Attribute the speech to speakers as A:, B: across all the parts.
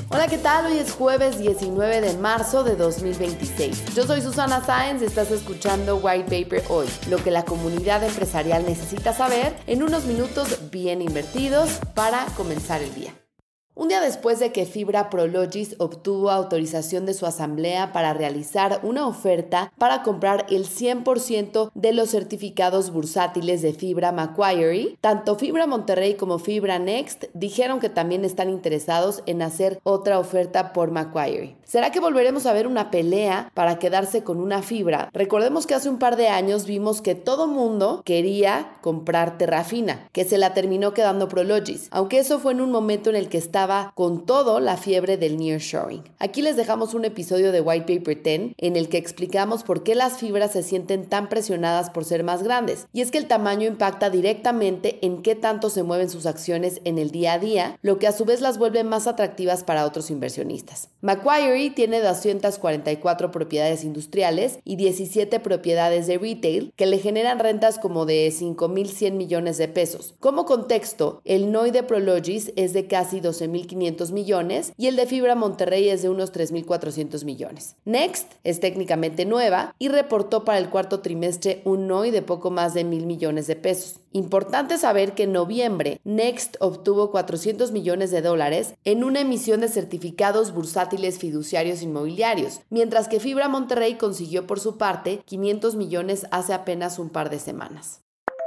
A: Hola, ¿qué tal? Hoy es jueves 19 de marzo de 2026. Yo soy Susana Sáenz y estás escuchando White Paper Hoy, lo que la comunidad empresarial necesita saber en unos minutos bien invertidos para comenzar el día. Un día después de que Fibra Prologis obtuvo autorización de su asamblea para realizar una oferta para comprar el 100% de los certificados bursátiles de Fibra Macquarie, tanto Fibra Monterrey como Fibra Next dijeron que también están interesados en hacer otra oferta por Macquarie. ¿Será que volveremos a ver una pelea para quedarse con una fibra? Recordemos que hace un par de años vimos que todo mundo quería comprar Terrafina, que se la terminó quedando Prologis, aunque eso fue en un momento en el que estaba con todo la fiebre del nearshoring. Aquí les dejamos un episodio de White Paper 10 en el que explicamos por qué las fibras se sienten tan presionadas por ser más grandes. Y es que el tamaño impacta directamente en qué tanto se mueven sus acciones en el día a día, lo que a su vez las vuelve más atractivas para otros inversionistas. Macquarie tiene 244 propiedades industriales y 17 propiedades de retail que le generan rentas como de 5.100 millones de pesos. Como contexto, el NOI de Prologis es de casi 12.500 millones y el de Fibra Monterrey es de unos 3.400 millones. Next es técnicamente nueva y reportó para el cuarto trimestre un NOI de poco más de 1.000 millones de pesos. Importante saber que en noviembre Next obtuvo $400 millones en una emisión de certificados bursátiles fiduciarios inmobiliarios, mientras que Fibra Monterrey consiguió por su parte 500 millones hace apenas un par de semanas.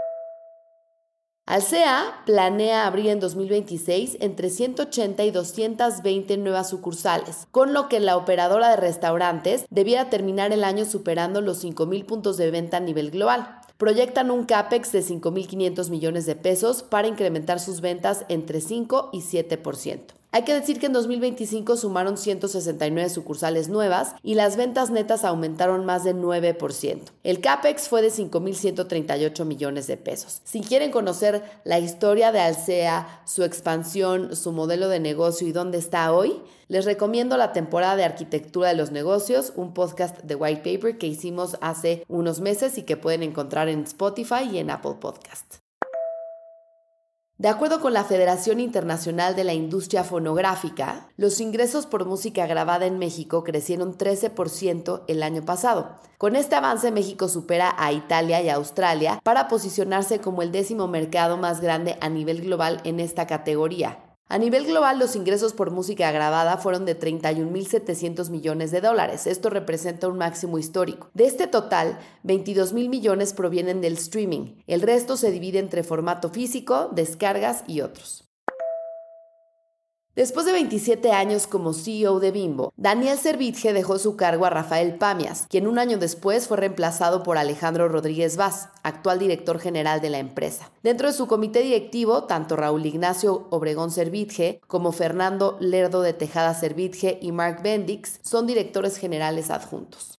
A: Alsea planea abrir en 2026 entre 180 y 220 nuevas sucursales, con lo que la operadora de restaurantes debiera terminar el año superando los 5,000 puntos de venta a nivel global. Proyectan un CAPEX de 5.500 millones de pesos para incrementar sus ventas entre 5 y 7%. Hay que decir que en 2025 sumaron 169 sucursales nuevas y las ventas netas aumentaron más de 9%. El CAPEX fue de 5.138 millones de pesos. Si quieren conocer la historia de Alsea, su expansión, su modelo de negocio y dónde está hoy, les recomiendo la temporada de Arquitectura de los Negocios, un podcast de White Paper que hicimos hace unos meses y que pueden encontrar en Spotify y en Apple Podcast. De acuerdo con la Federación Internacional de la Industria Fonográfica, los ingresos por música grabada en México crecieron 13% el año pasado. Con este avance, México supera a Italia y a Australia para posicionarse como el 10º mercado más grande a nivel global en esta categoría. A nivel global, los ingresos por música grabada fueron de $31.700 millones. Esto representa un máximo histórico. De este total, 22.000 millones provienen del streaming. El resto se divide entre formato físico, descargas y otros. Después de 27 años como CEO de Bimbo, Daniel Servitje dejó su cargo a Rafael Pamias, quien un año después fue reemplazado por Alejandro Rodríguez Vaz, actual director general de la empresa. Dentro de su comité directivo, tanto Raúl Ignacio Obregón Servitje como Fernando Lerdo de Tejada Servitje y Mark Bendix son directores generales adjuntos.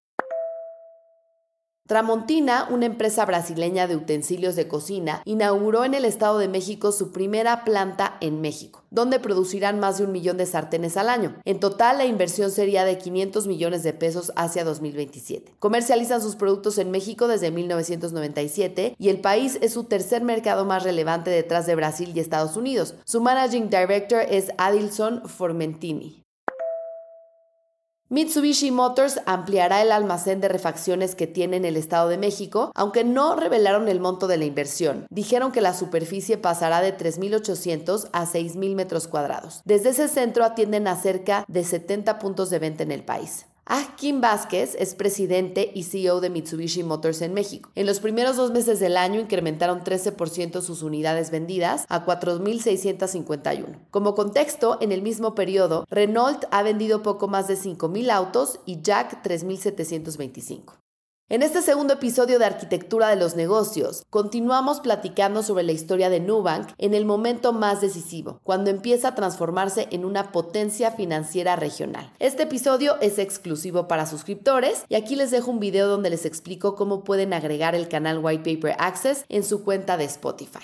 A: Tramontina, una empresa brasileña de utensilios de cocina, inauguró en el Estado de México su primera planta en México, donde producirán más de 1 millón de sartenes al año. En total, la inversión sería de 500 millones de pesos hacia 2027. Comercializan sus productos en México desde 1997 y el país es su tercer mercado más relevante detrás de Brasil y Estados Unidos. Su managing director es Adilson Formentini. Mitsubishi Motors ampliará el almacén de refacciones que tiene en el Estado de México, aunque no revelaron el monto de la inversión. Dijeron que la superficie pasará de 3.800 a 6.000 metros cuadrados. Desde ese centro atienden a cerca de 70 puntos de venta en el país. Kim Vázquez es presidente y CEO de Mitsubishi Motors en México. En los primeros 2 meses del año incrementaron 13% sus unidades vendidas a 4.651. Como contexto, en el mismo periodo, Renault ha vendido poco más de 5.000 autos y Jack 3.725. En este segundo episodio de Arquitectura de los Negocios, continuamos platicando sobre la historia de Nubank en el momento más decisivo, cuando empieza a transformarse en una potencia financiera regional. Este episodio es exclusivo para suscriptores y aquí les dejo un video donde les explico cómo pueden agregar el canal White Paper Access en su cuenta de Spotify.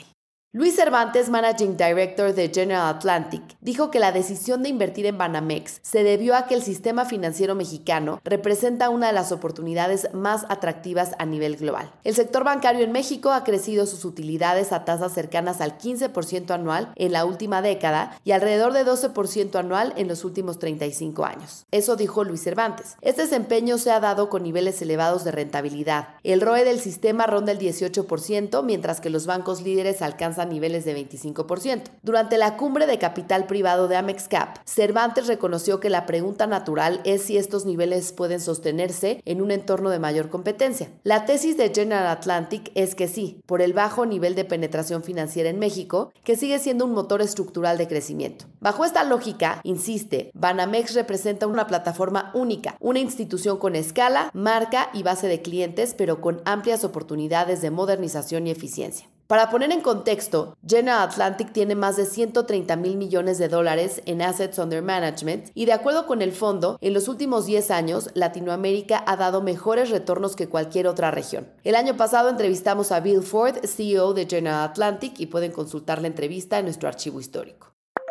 A: Luis Cervantes, Managing Director de General Atlantic, dijo que la decisión de invertir en Banamex se debió a que el sistema financiero mexicano representa una de las oportunidades más atractivas a nivel global. El sector bancario en México ha crecido sus utilidades a tasas cercanas al 15% anual en la última década y alrededor de 12% anual en los últimos 35 años. Eso dijo Luis Cervantes. Este desempeño se ha dado con niveles elevados de rentabilidad. El ROE del sistema ronda el 18%, mientras que los bancos líderes alcanzan niveles de 25%. Durante la cumbre de capital privado de Amexcap, Cervantes reconoció que la pregunta natural es si estos niveles pueden sostenerse en un entorno de mayor competencia. La tesis de General Atlantic es que sí, por el bajo nivel de penetración financiera en México, que sigue siendo un motor estructural de crecimiento. Bajo esta lógica, insiste, Banamex representa una plataforma única, una institución con escala, marca y base de clientes, pero con amplias oportunidades de modernización y eficiencia. Para poner en contexto, General Atlantic tiene más de $130 mil millones en Assets Under Management y de acuerdo con el fondo, en los últimos 10 años, Latinoamérica ha dado mejores retornos que cualquier otra región. El año pasado entrevistamos a Bill Ford, CEO de General Atlantic, y pueden consultar la entrevista en nuestro archivo histórico.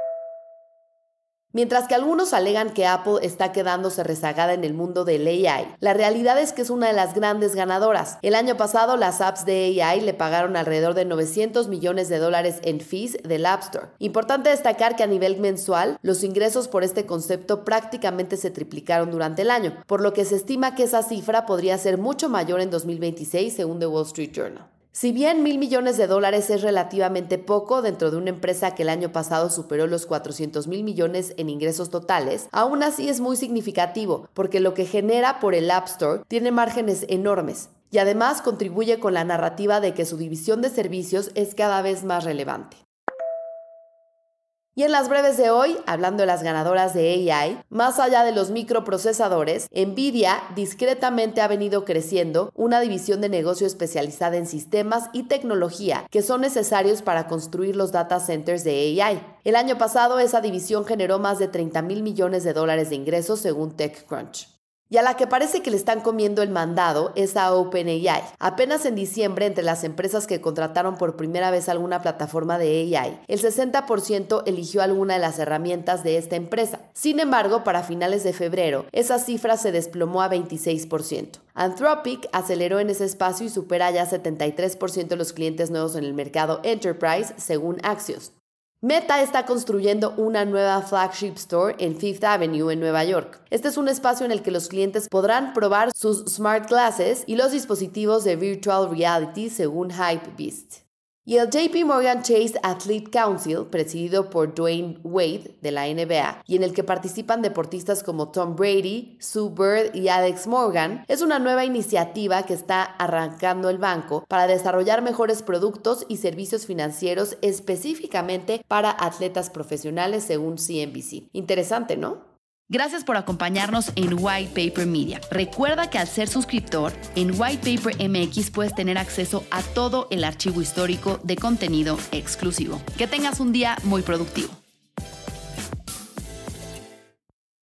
A: Mientras que algunos alegan que Apple está quedándose rezagada en el mundo del AI, la realidad es que es una de las grandes ganadoras. El año pasado, las apps de AI le pagaron alrededor de $900 millones en fees del App Store. Importante destacar que a nivel mensual, los ingresos por este concepto prácticamente se triplicaron durante el año, por lo que se estima que esa cifra podría ser mucho mayor en 2026, según The Wall Street Journal. Si bien $1,000 millones es relativamente poco dentro de una empresa que el año pasado superó los $400 mil millones en ingresos totales, aún así es muy significativo porque lo que genera por el App Store tiene márgenes enormes y además contribuye con la narrativa de que su división de servicios es cada vez más relevante. Y en las breves de hoy, hablando de las ganadoras de AI, más allá de los microprocesadores, Nvidia discretamente ha venido creciendo una división de negocio especializada en sistemas y tecnología que son necesarios para construir los data centers de AI. El año pasado, esa división generó más de $30 mil millones de ingresos según TechCrunch. Y a la que parece que le están comiendo el mandado es a OpenAI. Apenas en diciembre, entre las empresas que contrataron por primera vez alguna plataforma de AI, el 60% eligió alguna de las herramientas de esta empresa. Sin embargo, para finales de febrero, esa cifra se desplomó a 26%. Anthropic aceleró en ese espacio y supera ya 73% de los clientes nuevos en el mercado Enterprise, según Axios. Meta está construyendo una nueva flagship store en Fifth Avenue en Nueva York. Este es un espacio en el que los clientes podrán probar sus smart glasses y los dispositivos de virtual reality según Hypebeast. Y el JP Morgan Chase Athlete Council, presidido por Dwayne Wade de la NBA, y en el que participan deportistas como Tom Brady, Sue Bird y Alex Morgan, es una nueva iniciativa que está arrancando el banco para desarrollar mejores productos y servicios financieros específicamente para atletas profesionales, según CNBC. Interesante, ¿no? Gracias por acompañarnos en White Paper Media. Recuerda que al ser suscriptor, en White Paper MX puedes tener acceso a todo el archivo histórico de contenido exclusivo. Que tengas un día muy productivo.